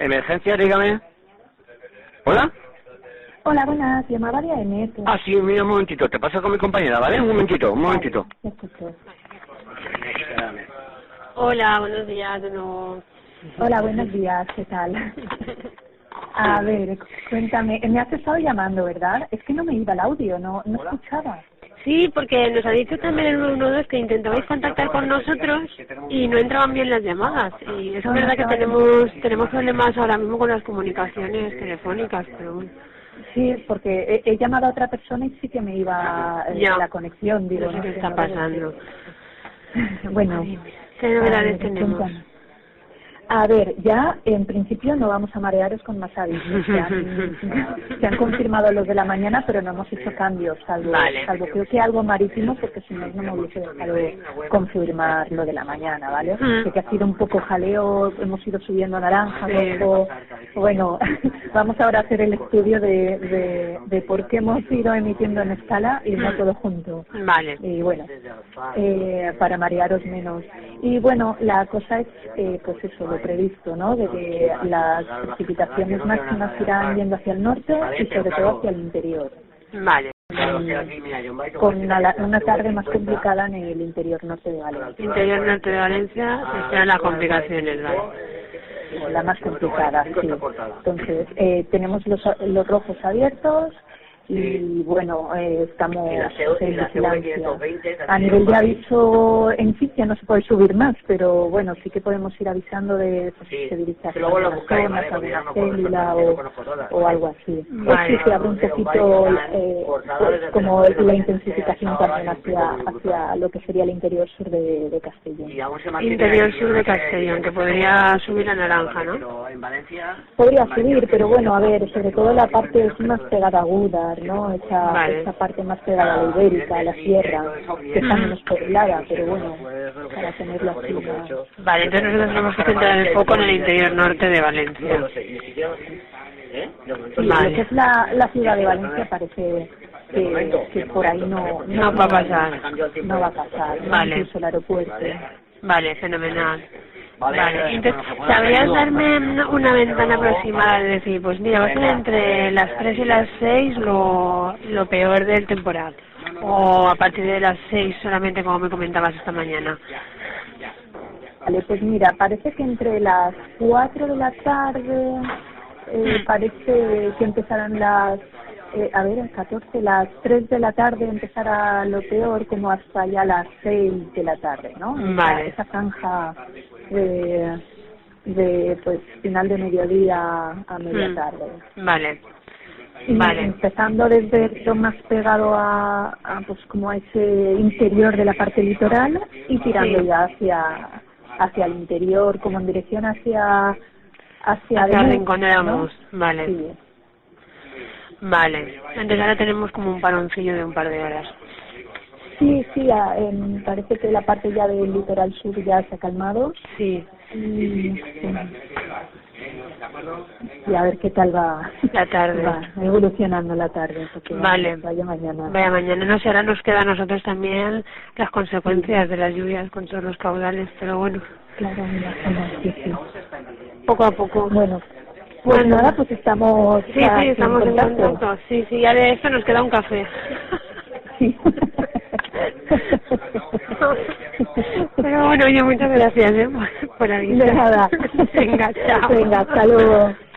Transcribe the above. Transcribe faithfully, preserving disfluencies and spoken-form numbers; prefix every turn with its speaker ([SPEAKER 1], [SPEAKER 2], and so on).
[SPEAKER 1] Emergencia, dígame. ¿Hola?
[SPEAKER 2] Hola, buenas, llamaba de A M F.
[SPEAKER 1] Ah, sí, mira, un momentito, te paso con mi compañera, ¿vale? Un momentito, un momentito.
[SPEAKER 2] Vale, escucho.
[SPEAKER 3] Hola, buenos días de nuevo.
[SPEAKER 2] Hola, buenos días, ¿qué tal? A ver, cuéntame, me has estado llamando, ¿verdad? Es que no me iba el audio, no, no escuchaba.
[SPEAKER 3] Sí, porque nos ha dicho también el uno uno dos que intentabais contactar con nosotros y no entraban bien las llamadas. Y es verdad que tenemos tenemos problemas ahora mismo con las comunicaciones telefónicas, pero bueno.
[SPEAKER 2] Sí, porque he, he llamado a otra persona y sí que me iba eh,
[SPEAKER 3] Ya.
[SPEAKER 2] la conexión, digo,
[SPEAKER 3] No sé
[SPEAKER 2] no
[SPEAKER 3] qué
[SPEAKER 2] sé,
[SPEAKER 3] está
[SPEAKER 2] no
[SPEAKER 3] pasando.
[SPEAKER 2] Bueno,
[SPEAKER 3] ¿Qué novedades
[SPEAKER 2] ver,
[SPEAKER 3] tenemos?
[SPEAKER 2] cuéntame. A ver, ya en principio no vamos a marearos con más avisos. Se han, se han confirmado los de la mañana, pero no hemos hecho cambios, salvo,
[SPEAKER 3] Vale.
[SPEAKER 2] salvo creo que algo marítimo, porque si no, no me hubiese dejado confirmar lo de la mañana, ¿vale?
[SPEAKER 3] Mm.
[SPEAKER 2] Sé que ha sido un poco jaleo, hemos ido subiendo naranja,
[SPEAKER 3] Sí.
[SPEAKER 2] rojo. Bueno, vamos ahora a hacer el estudio de, de, de por qué hemos ido emitiendo en escala y no todo junto.
[SPEAKER 3] Vale.
[SPEAKER 2] Y bueno, eh, para marearos menos. Y bueno, la cosa es, eh, pues eso, lo previsto, ¿no? De que las precipitaciones máximas irán yendo hacia el norte y sobre todo hacia el interior.
[SPEAKER 3] Vale.
[SPEAKER 2] Mm, Con una, una tarde más complicada en el interior norte de Valencia.
[SPEAKER 3] Interior norte de Valencia se esperan las complicaciones, ¿vale?
[SPEAKER 2] La más complicada, sí. Entonces, eh, tenemos los, los rojos abiertos y bueno, eh, estamos en vigilancia. A nivel de aviso en sí ya no se puede subir más, pero bueno, sí que podemos ir avisando de pues, si se dirige hacia alguna zona, hacia alguna célula o, o algo así. O si se abre un poquito eh, pues, como la intensificación también hacia, hacia lo que sería el interior sur de, de Castellón.
[SPEAKER 3] Interior sur de Castellón, que podría subir a naranja, ¿no?
[SPEAKER 2] Podría subir, pero bueno, a ver, sobre todo la parte es más pegada a Gúdar, ¿no? Esa,
[SPEAKER 3] Vale.
[SPEAKER 2] esa parte más pegada a la Ibérica, a la sierra, que está menos poblada, pero bueno, para tenerlo así más.
[SPEAKER 3] Vale, entonces nosotros tenemos que centrar el foco en el interior norte de Valencia.
[SPEAKER 2] Sí,
[SPEAKER 3] Vale.
[SPEAKER 2] lo que es la, la ciudad de Valencia parece que, que por ahí no,
[SPEAKER 3] No va a pasar.
[SPEAKER 2] No va a pasar, ¿no?
[SPEAKER 3] Vale.
[SPEAKER 2] Incluso el aeropuerto.
[SPEAKER 3] Vale, fenomenal. Vale, entonces, ¿sabrías darme una ventana aproximada de decir, pues mira, va a ser entre las tres y las seis lo, lo peor del temporal? O a partir de las seis solamente, como me comentabas esta mañana.
[SPEAKER 2] Vale, pues mira, parece que entre las cuatro de la tarde, eh, parece que empezarán las, eh, a ver, en catorce, las tres de la tarde empezará lo peor, como hasta ya las seis de la tarde, ¿no?
[SPEAKER 3] Vale.
[SPEAKER 2] Esa, esa franja de, de, pues, final de mediodía a media
[SPEAKER 3] Mm.
[SPEAKER 2] tarde.
[SPEAKER 3] Vale.
[SPEAKER 2] Y
[SPEAKER 3] Vale.
[SPEAKER 2] empezando desde lo más pegado a, a, pues como a ese interior de la parte litoral y tirando
[SPEAKER 3] Sí.
[SPEAKER 2] ya hacia hacia el interior, como en dirección hacia hacia,
[SPEAKER 3] Hacia
[SPEAKER 2] Ademuz,
[SPEAKER 3] Rincón de la
[SPEAKER 2] ¿no?
[SPEAKER 3] Mus, vale.
[SPEAKER 2] Sí.
[SPEAKER 3] Vale. Entonces ahora tenemos como un paroncillo de un par de horas.
[SPEAKER 2] Sí, sí, a- em, parece que la parte ya del litoral sur ya se ha calmado.
[SPEAKER 3] Sí.
[SPEAKER 2] Y, y a ver qué tal va
[SPEAKER 3] La tarde.
[SPEAKER 2] va evolucionando la tarde, porque
[SPEAKER 3] Vale.
[SPEAKER 2] vaya mañana.
[SPEAKER 3] Vaya, mañana no sé, ahora nos queda a nosotros también las consecuencias de las lluvias con todos los caudales, pero bueno,
[SPEAKER 2] Claro, me imagino, sí, sí.
[SPEAKER 3] poco a poco.
[SPEAKER 2] Bueno, pues
[SPEAKER 3] Bueno.
[SPEAKER 2] nada, pues estamos
[SPEAKER 3] Sí,
[SPEAKER 2] ya
[SPEAKER 3] sí, estamos en
[SPEAKER 2] contacto.
[SPEAKER 3] contacto. Sí, sí, ya de esto nos queda un café.
[SPEAKER 2] Sí.
[SPEAKER 3] Pero bueno, oye, muchas gracias, ¿eh? Por, por avisar.
[SPEAKER 2] De nada.
[SPEAKER 3] Venga, chao.
[SPEAKER 2] Venga, hasta luego.